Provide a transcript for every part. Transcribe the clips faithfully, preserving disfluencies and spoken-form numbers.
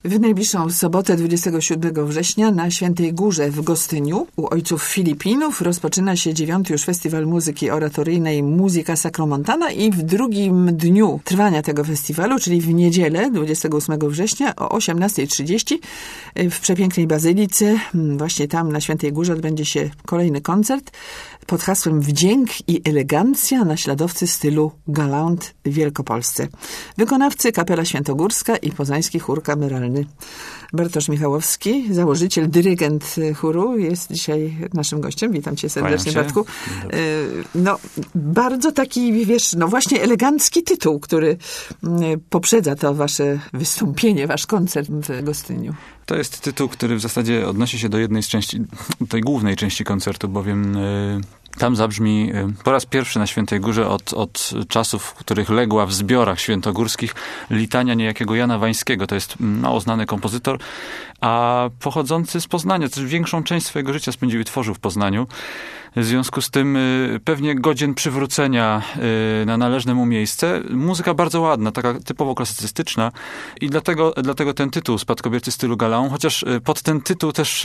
W najbliższą sobotę dwudziestego siódmego września na Świętej Górze w Gostyniu u ojców Filipinów rozpoczyna się dziewiąty już Festiwal Muzyki Oratoryjnej Musica Sacromontana i w drugim dniu trwania tego festiwalu, czyli w niedzielę dwudziestego ósmego września o osiemnasta trzydzieści w przepięknej bazylice, właśnie tam na Świętej Górze odbędzie się kolejny koncert pod hasłem Wdzięk i elegancja naśladowcy stylu galant w Wielkopolsce. Wykonawcy Kapela Świętogórska i Poznański Chór Kameralny. Bartosz Michałowski, założyciel, dyrygent chóru, jest dzisiaj naszym gościem. Witam cię serdecznie, Bartku. No, bardzo taki, wiesz, no właśnie elegancki tytuł, który poprzedza to wasze wystąpienie, wasz koncert w Gostyniu. To jest tytuł, który w zasadzie odnosi się do jednej z części, tej głównej części koncertu, bowiem y, tam zabrzmi y, po raz pierwszy na Świętej Górze od, od czasów, w których legła w zbiorach świętogórskich litania niejakiego Jana Wańskiego. To jest mało znany kompozytor, a pochodzący z Poznania. Też większą część swojego życia spędził i tworzył w Poznaniu. W związku z tym y, pewnie godzien przywrócenia y, na należne mu miejsce. Muzyka bardzo ładna, taka typowo klasycystyczna i dlatego, dlatego ten tytuł Spadkobiercy stylu galant, chociaż y, pod ten tytuł też y,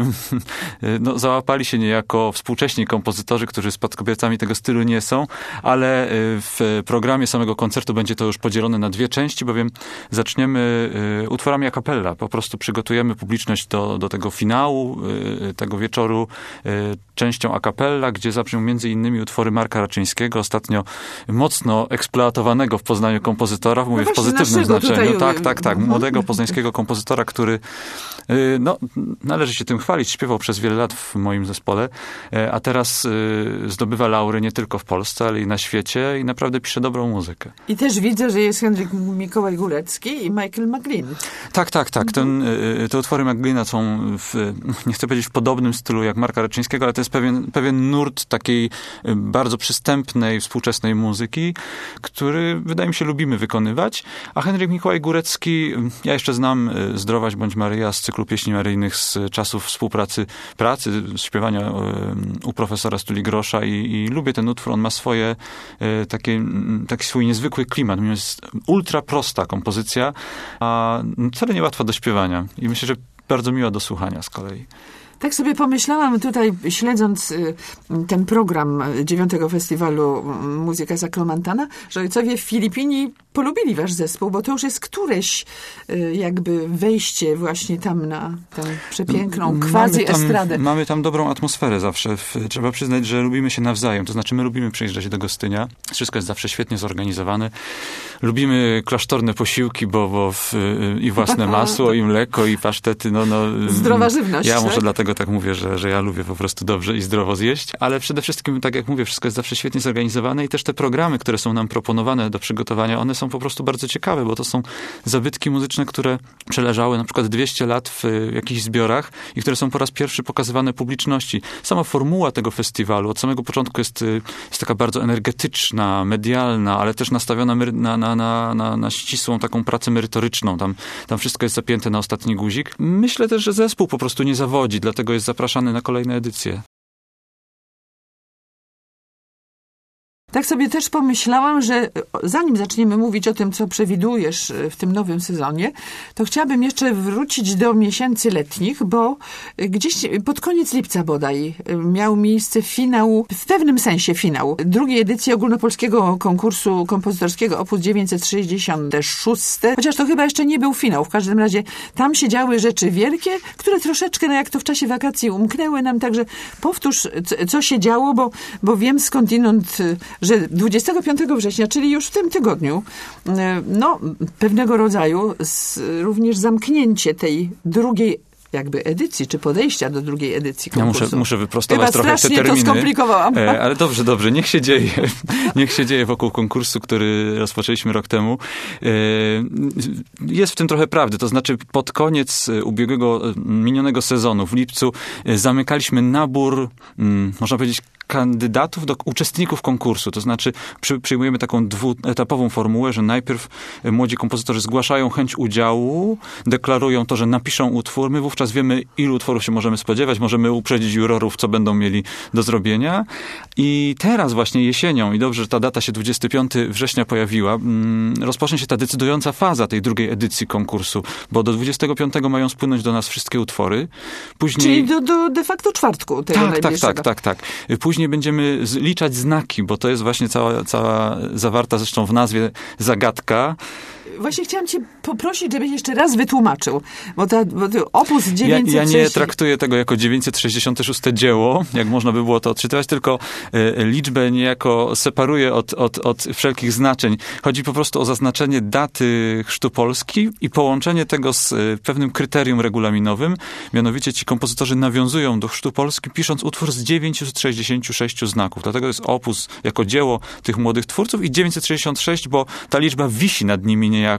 y, no, załapali się niejako współcześni kompozytorzy, którzy spadkobiercami tego stylu nie są, ale y, w programie samego koncertu będzie to już podzielone na dwie części, bowiem zaczniemy y, utworami a cappella. Po prostu przygotujemy publiczność do, do tego finału y, tego wieczoru y, częścią a cappella, gdzie zabrzmią między innymi utwory Marka Raczyńskiego, ostatnio mocno eksploatowanego w Poznaniu kompozytora, mówię no w pozytywnym znaczeniu. Tutaj... Tak, tak, tak. Młodego poznańskiego kompozytora, który no, należy się tym chwalić, śpiewał przez wiele lat w moim zespole, a teraz zdobywa laury nie tylko w Polsce, ale i na świecie i naprawdę pisze dobrą muzykę. I też widzę, że jest Henryk Mikołaj Górecki i Michael McGlynn. Tak, tak, tak. Ten, te utwory McGlynna są w, nie chcę powiedzieć w podobnym stylu jak Marka Raczyńskiego, ale to jest pewien, pewien nurt takiej bardzo przystępnej, współczesnej muzyki, który wydaje mi się lubimy wykonywać. A Henryk Mikołaj Górecki, ja jeszcze znam Zdrowaś bądź Maryja z cyklu pieśni maryjnych z czasów współpracy, pracy, śpiewania u profesora Stuli Grosza i, i lubię ten utwór. On ma swoje takie, taki swój niezwykły klimat. Mimo jest ultra prosta kompozycja, a wcale nie łatwa do śpiewania. I myślę, że bardzo miła do słuchania z kolei. Tak sobie pomyślałam tutaj, śledząc y, ten program dziewiątego Festiwalu Musica Sacromontana, że ojcowie Filipini polubili wasz zespół, bo to już jest któreś y, jakby wejście właśnie tam na tę przepiękną quasi-estradę. Mamy, mamy tam dobrą atmosferę zawsze. W, trzeba przyznać, że lubimy się nawzajem. To znaczy my lubimy przyjeżdżać do Gostynia. Wszystko jest zawsze świetnie zorganizowane. Lubimy klasztorne posiłki, bo, bo w, i własne masło, i mleko, i pasztety. No, no, zdrowa żywność. Ja może tak? dlatego tak mówię, że, że ja lubię po prostu dobrze i zdrowo zjeść, ale przede wszystkim, tak jak mówię, wszystko jest zawsze świetnie zorganizowane i też te programy, które są nam proponowane do przygotowania, one są po prostu bardzo ciekawe, bo to są zabytki muzyczne, które przeleżały na przykład dwieście lat w jakichś zbiorach i które są po raz pierwszy pokazywane publiczności. Sama formuła tego festiwalu od samego początku jest, jest taka bardzo energetyczna, medialna, ale też nastawiona na, na, na, na, na ścisłą taką pracę merytoryczną. Tam, tam wszystko jest zapięte na ostatni guzik. Myślę też, że zespół po prostu nie zawodzi, dlatego jest zapraszany na kolejne edycje. Tak sobie też pomyślałam, że zanim zaczniemy mówić o tym, co przewidujesz w tym nowym sezonie, to chciałabym jeszcze wrócić do miesięcy letnich, bo gdzieś pod koniec lipca bodaj miał miejsce finał, w pewnym sensie finał, drugiej edycji ogólnopolskiego konkursu kompozytorskiego Opus dziewięćset sześćdziesiąt sześć, chociaż to chyba jeszcze nie był finał. W każdym razie tam się działy rzeczy wielkie, które troszeczkę, no jak to w czasie wakacji umknęły nam, także powtórz, co się działo, bo, bo wiem skądinąd, że dwudziestego piątego września, czyli już w tym tygodniu, no, pewnego rodzaju z, również zamknięcie tej drugiej jakby edycji, czy podejścia do drugiej edycji konkursu. Ja muszę, muszę wyprostować Chyba trochę te terminy. To skomplikowałam. E, ale dobrze, dobrze. Niech się dzieje. Niech się dzieje wokół konkursu, który rozpoczęliśmy rok temu. E, jest w tym trochę prawdy. To znaczy pod koniec ubiegłego, minionego sezonu w lipcu zamykaliśmy nabór, m, można powiedzieć, kandydatów do uczestników konkursu. To znaczy przy, przyjmujemy taką dwuetapową formułę, że najpierw młodzi kompozytorzy zgłaszają chęć udziału, deklarują to, że napiszą utwór. My wówczas wiemy, ilu utworów się możemy spodziewać. Możemy uprzedzić jurorów, co będą mieli do zrobienia. I teraz właśnie jesienią, i dobrze, że ta data się dwudziestego piątego września pojawiła, rozpocznie się ta decydująca faza tej drugiej edycji konkursu, bo do dwudziestego piątego mają spłynąć do nas wszystkie utwory. Później... Czyli do, do de facto czwartku tego tak, tak, najbliższego. tak, tak, tak. Później będziemy liczać znaki, bo to jest właśnie cała, cała zawarta zresztą w nazwie zagadka. Właśnie chciałam cię poprosić, żebyś jeszcze raz wytłumaczył, bo, ta, bo to opus dziewięćset sześć... Ja, ja nie traktuję tego jako dziewięćset sześćdziesiąte szóste dzieło, jak można by było to odczytywać, tylko y, liczbę niejako separuję od, od, od wszelkich znaczeń. Chodzi po prostu o zaznaczenie daty chrztu Polski i połączenie tego z y, pewnym kryterium regulaminowym. Mianowicie ci kompozytorzy nawiązują do chrztu Polski, pisząc utwór z dziewięćset sześćdziesięciu sześciu znaków. Dlatego jest opus jako dzieło tych młodych twórców i dziewięćset sześćdziesiąt sześć, bo ta liczba wisi nad nimi niejako.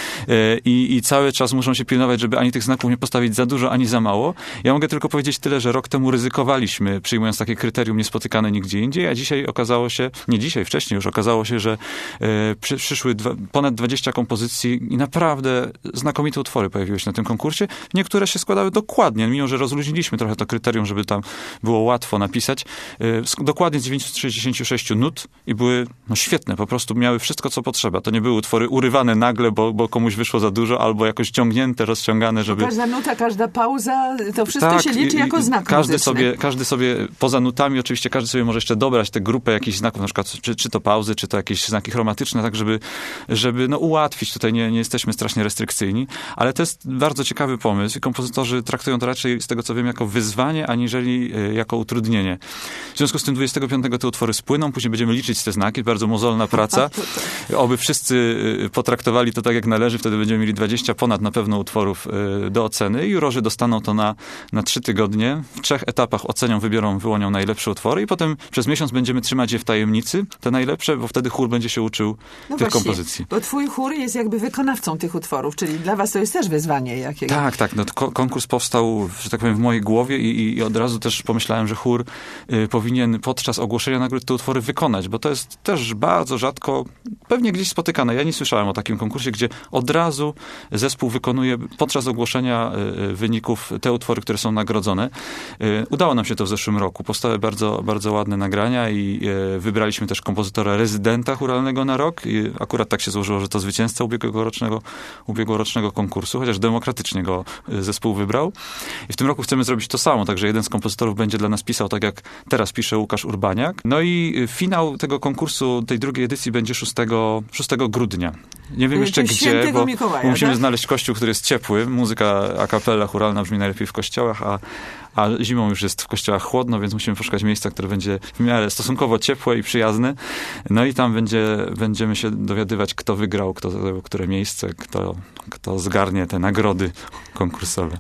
I, I cały czas muszą się pilnować, żeby ani tych znaków nie postawić za dużo, ani za mało. Ja mogę tylko powiedzieć tyle, że rok temu ryzykowaliśmy, przyjmując takie kryterium niespotykane nigdzie indziej, a dzisiaj okazało się, nie dzisiaj, wcześniej już okazało się, że e, przy, przyszły dwa, ponad dwadzieścia kompozycji i naprawdę znakomite utwory pojawiły się na tym konkursie. Niektóre się składały dokładnie, mimo że rozluźniliśmy trochę to kryterium, żeby tam było łatwo napisać. E, dokładnie z dziewięćset sześćdziesięciu sześciu nut i były no, świetne, po prostu miały wszystko, co potrzeba. To nie były utwory urywane nagle, bo, bo komuś wyszło za dużo, albo jakoś ciągnięte, rozciągane, żeby... Każda nuta, każda pauza, to wszystko tak, się liczy i, jako znak każdy muzyczny. sobie, każdy sobie, poza nutami oczywiście, każdy sobie może jeszcze dobrać tę grupę jakichś znaków, na przykład czy, czy to pauzy, czy to jakieś znaki chromatyczne, tak żeby, żeby no, ułatwić. Tutaj nie, nie jesteśmy strasznie restrykcyjni, ale to jest bardzo ciekawy pomysł i kompozytorzy traktują to raczej, z tego co wiem, jako wyzwanie, aniżeli y, jako utrudnienie. W związku z tym dwudziestego piątego te utwory spłyną, później będziemy liczyć te znaki, bardzo mozolna praca. Oby wszyscy y, potraktowali to tak, jak należy, wtedy będziemy mieli dwadzieścia ponad na pewno utworów y, do oceny i jurorzy dostaną to na, na trzy tygodnie. W trzech etapach ocenią, wybiorą, wyłonią najlepsze utwory i potem przez miesiąc będziemy trzymać je w tajemnicy, te najlepsze, bo wtedy chór będzie się uczył no tych właśnie, kompozycji. Bo twój chór jest jakby wykonawcą tych utworów, czyli dla was to jest też wyzwanie jakiegoś. Tak, tak. No, ko- konkurs powstał, że tak powiem, w mojej głowie i, i, i od razu też pomyślałem, że chór y, powinien podczas ogłoszenia nagród te utwory wykonać, bo to jest też bardzo rzadko, pewnie gdzieś spotykane. Ja nie słyszałem o takim konkursie, gdzie od razu zespół wykonuje podczas ogłoszenia y, wyników te utwory, które są nagrodzone. Y, udało nam się to w zeszłym roku. Powstały bardzo, bardzo ładne nagrania i y, wybraliśmy też kompozytora rezydenta chóralnego na rok. I akurat tak się złożyło, że to zwycięzca ubiegłorocznego, ubiegłorocznego konkursu, chociaż demokratycznie go y, zespół wybrał. I w tym roku chcemy zrobić to samo, także jeden z kompozytorów będzie dla nas pisał tak, jak teraz pisze Łukasz Urbaniak. No i y, finał tego konkursu, tej drugiej edycji będzie szóstego grudnia. Nie wiem jeszcze gdzie, bo Mikołaja, musimy tak? znaleźć kościół, który jest ciepły. Muzyka a cappella chóralna brzmi najlepiej w kościołach, a, a zimą już jest w kościołach chłodno, więc musimy poszukać miejsca, które będzie w miarę stosunkowo ciepłe i przyjazne. No i tam będzie, będziemy się dowiadywać, kto wygrał, kto zajął które miejsce, kto, kto zgarnie te nagrody konkursowe.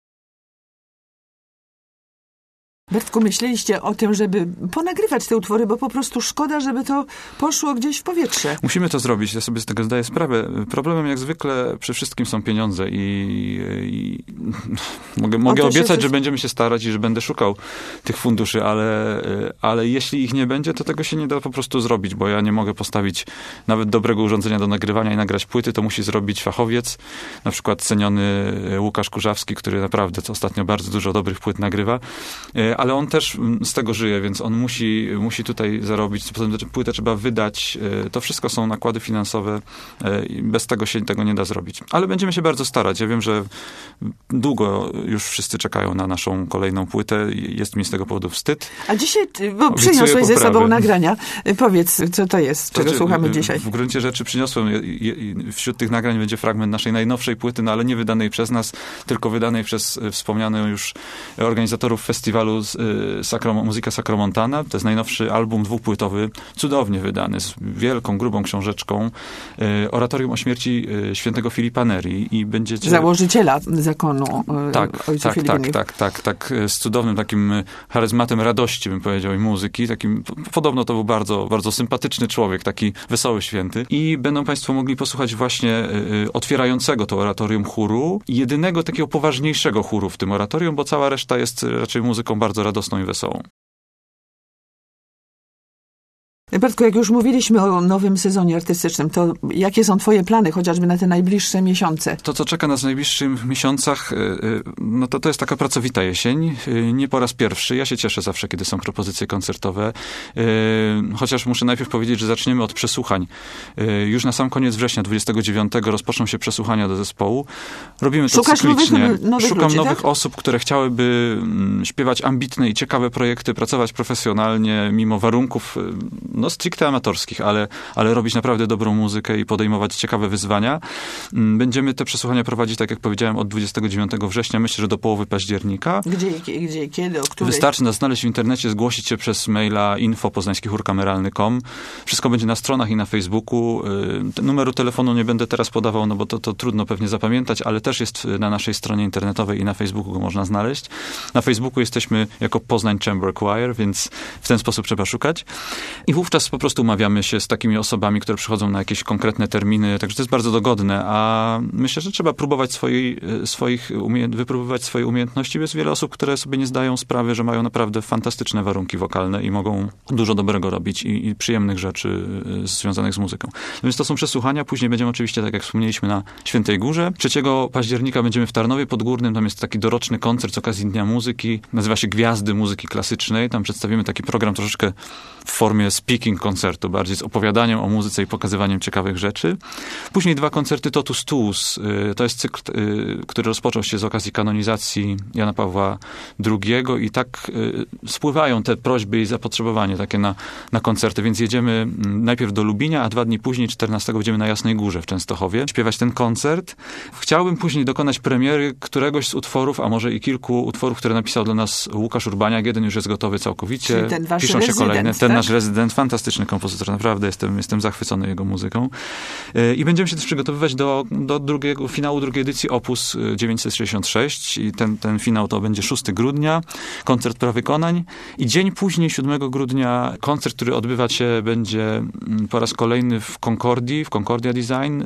Bertku, myśleliście o tym, żeby ponagrywać te utwory, bo po prostu szkoda, żeby to poszło gdzieś w powietrze. Musimy to zrobić, ja sobie z tego zdaję sprawę. Problemem jak zwykle przy wszystkim są pieniądze i, i mogę, mogę obiecać, coś... że będziemy się starać i że będę szukał tych funduszy, ale, ale jeśli ich nie będzie, to tego się nie da po prostu zrobić, bo ja nie mogę postawić nawet dobrego urządzenia do nagrywania i nagrać płyty, to musi zrobić fachowiec, na przykład ceniony Łukasz Kurzawski, który naprawdę ostatnio bardzo dużo dobrych płyt nagrywa, ale on też z tego żyje, więc on musi, musi tutaj zarobić. Potem płytę trzeba wydać. To wszystko są nakłady finansowe i bez tego się tego nie da zrobić. Ale będziemy się bardzo starać. Ja wiem, że długo już wszyscy czekają na naszą kolejną płytę. Jest mi z tego powodu wstyd. A dzisiaj, bo przyniosłeś ze sobą nagrania. Powiedz, co to jest, czego znaczy, słuchamy dzisiaj. W gruncie rzeczy przyniosłem, wśród tych nagrań będzie fragment naszej najnowszej płyty, no ale nie wydanej przez nas, tylko wydanej przez wspomnianych już organizatorów festiwalu Sakrom, Muzyka Sacromontana. To jest najnowszy album dwupłytowy, cudownie wydany, z wielką, grubą książeczką. Oratorium o śmierci świętego Filipa Neri. I będziecie... Założyciela zakonu tak, ojców tak, Filipinów. tak, tak, tak, tak, z cudownym takim charyzmatem radości, bym powiedział, i muzyki. Takim, podobno to był bardzo, bardzo sympatyczny człowiek, taki wesoły święty. I będą państwo mogli posłuchać właśnie otwierającego to oratorium chóru, jedynego takiego poważniejszego chóru w tym oratorium, bo cała reszta jest raczej muzyką bardzo radosną i wesołą. Bartku, jak już mówiliśmy o nowym sezonie artystycznym, to jakie są twoje plany, chociażby na te najbliższe miesiące? To, co czeka nas w najbliższych miesiącach, no to to jest taka pracowita jesień. Nie po raz pierwszy. Ja się cieszę zawsze, kiedy są propozycje koncertowe. Chociaż muszę najpierw powiedzieć, że zaczniemy od przesłuchań. Już na sam koniec września dwudziestego dziewiątego rozpoczną się przesłuchania do zespołu. Robimy to Szukasz cyklicznie. Nowych, nowych Szukam ludzi, nowych tak? osób, które chciałyby śpiewać ambitne i ciekawe projekty, pracować profesjonalnie, mimo warunków no stricte amatorskich, ale, ale robić naprawdę dobrą muzykę i podejmować ciekawe wyzwania. Będziemy te przesłuchania prowadzić, tak jak powiedziałem, od dwudziestego dziewiątego września, myślę, że do połowy października. Gdzie, gdzie kiedy, o której? Wystarczy nas znaleźć w internecie, zgłosić się przez maila info poznański chór kameralny kropka com. Wszystko będzie na stronach i na Facebooku. Numeru telefonu nie będę teraz podawał, no bo to, to trudno pewnie zapamiętać, ale też jest na naszej stronie internetowej i na Facebooku go można znaleźć. Na Facebooku jesteśmy jako Poznań Chamber Choir, więc w ten sposób trzeba szukać. I wówczas po prostu umawiamy się z takimi osobami, które przychodzą na jakieś konkretne terminy, także to jest bardzo dogodne, a myślę, że trzeba próbować swojej, swoich umie- wypróbować swoje umiejętności. Jest wiele osób, które sobie nie zdają sprawy, że mają naprawdę fantastyczne warunki wokalne i mogą dużo dobrego robić i, i przyjemnych rzeczy związanych z muzyką. Więc to są przesłuchania, później będziemy oczywiście, tak jak wspomnieliśmy, na Świętej Górze. trzeciego października będziemy w Tarnowie Podgórnym, tam jest taki doroczny koncert z okazji Dnia Muzyki, nazywa się Gwiazdy Muzyki Klasycznej, tam przedstawimy taki program troszeczkę w formie speaking koncertu, bardziej z opowiadaniem o muzyce i pokazywaniem ciekawych rzeczy. Później dwa koncerty Totus Tuus. To jest cykl, który rozpoczął się z okazji kanonizacji Jana Pawła drugiego i tak spływają te prośby i zapotrzebowanie takie na, na koncerty, więc jedziemy najpierw do Lubinia, a dwa dni później, czternastego będziemy na Jasnej Górze w Częstochowie śpiewać ten koncert. Chciałbym później dokonać premiery któregoś z utworów, a może i kilku utworów, które napisał dla nas Łukasz Urbaniak. Jeden już jest gotowy całkowicie. Czyli ten wasz Piszą się rezydent, kolejne. tak? Ten nasz rezydent, fantastyczny kompozytor, naprawdę jestem, jestem zachwycony jego muzyką. I będziemy się też przygotowywać do, do drugiego, finału drugiej edycji Opus dziewięćset sześćdziesiąt sześć i ten, ten finał to będzie szóstego grudnia, koncert prawykonań i dzień później, siódmego grudnia, koncert, który odbywać się będzie po raz kolejny w Concordii, w Concordia Design,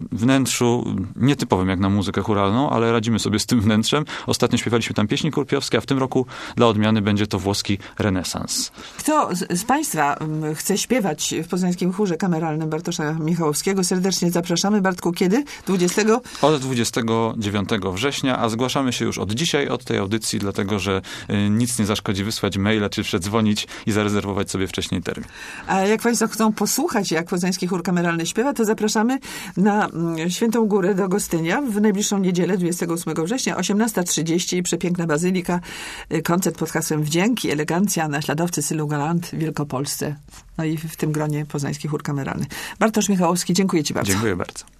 wnętrzu nietypowym jak na muzykę chóralną, ale radzimy sobie z tym wnętrzem. Ostatnio śpiewaliśmy tam pieśni kurpiowskie, a w tym roku dla odmiany będzie to włoski renesans. Kto z, z Państwa chce śpiewać w Poznańskim Chórze Kameralnym Bartosza Michałowskiego? Serdecznie zapraszamy. Bartku, kiedy? dwudziestego? Od dwudziestego dziewiątego września, a zgłaszamy się już od dzisiaj, od tej audycji, dlatego, że nic nie zaszkodzi wysłać maila, czy przedzwonić i zarezerwować sobie wcześniej termin. A jak Państwo chcą posłuchać, jak Poznański Chór Kameralny śpiewa, to zapraszamy na Świętą Górę do Gostynia w najbliższą niedzielę, dwudziestego ósmego września, osiemnasta trzydzieści, przepiękna bazylika, koncert pod hasłem Wdzięk i elegancja, naśladowcy stylu galant w Wielkopolsce. No i w tym gronie Poznański Chór Kameralny. Bartosz Michałowski, dziękuję Ci bardzo. Dziękuję bardzo.